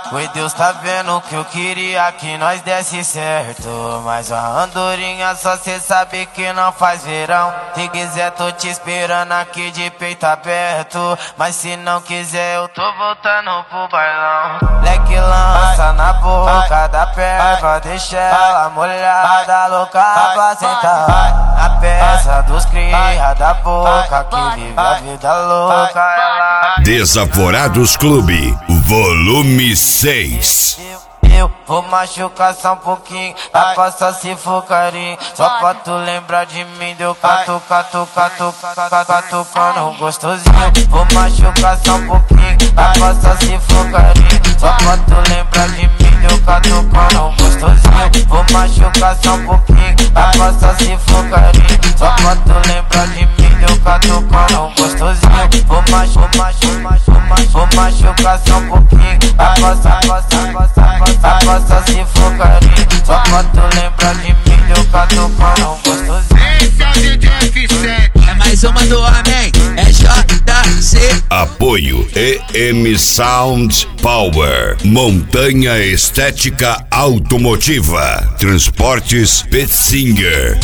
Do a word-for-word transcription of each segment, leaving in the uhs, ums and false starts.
Oi, Deus tá vendo que eu queria que nós desse certo, mas a andorinha só cê sabe que não faz verão. Se quiser tô te esperando aqui de peito aberto, mas se não quiser eu tô voltando pro bailão. Leque lança na boca da perva, deixa ela molhada, louca pra sentar. A peça dos cria da boca que vive a vida louca, ela... Desaforados Clube, volume seis. Eu vou machucar só um pouquinho, dá pra só se for carinho. Só pra tu lembrar de mim, deu catu, catu, catu, catu, catucando gostosinho. Vou machucar só um pouquinho, dá pra só se for carinho. Só pra tu lembrar de mim, deu catucando gostosinho. Vou machucar só um pouquinho, dá pra só se for carinho. Só pra tu lembrar de mim, deu catucando gostosinho. Vou machucar, vou machucar só um pouquinho, dá pra só, só pra só se for carinho. Só pra tu lembrar de mim, deu catucando gostosinho. Esse é o D J F sete. É mais uma do homem, é J C. Apoio E M Sound Power, Montanha Estética Automotiva, Transportes Petzinger.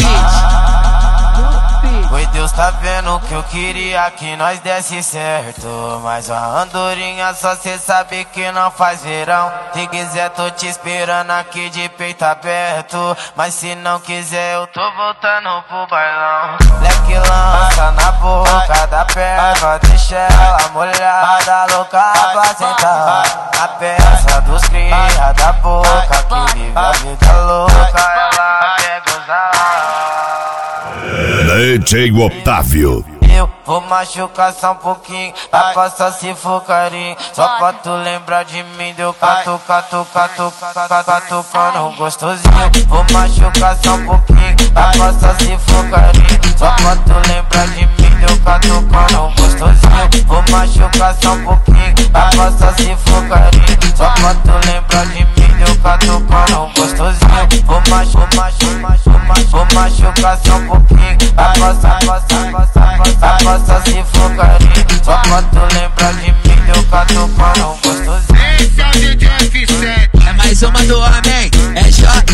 Oi, Deus tá vendo que eu queria que nós desse certo, mas a andorinha só cê sabe que não faz verão. Se quiser tô te esperando aqui de peito aberto, mas se não quiser eu tô voltando pro bailão. Leque lança na boca da perva, deixa ela molhada, louca pra sentar. A peça dos cria da boca que vive a vida louca, ela quer gozar. D J Otávio. Eu vou machucar só um pouquinho, dá pra só se for carinho. Só pra tu lembrar de mim, deu catu, catu, catu, catu, catucando gostosinho. Vou machucar só um pouquinho, dá pra só se for carinho. Só pra tu lembrar de mim, deu catucando gostosinho. Vou machucar só um pouquinho, dá pra só se for carinho. Só pra tu lembrar de mim, deu catucando gostosinho. Vou machucar, vou machucar só um pouquinho, dá pra só, dá pra só se for carinho. Só pra tu lembrar de mim, deu catucando gostosinho. Esse é o D J F sete. É mais uma do homem, é J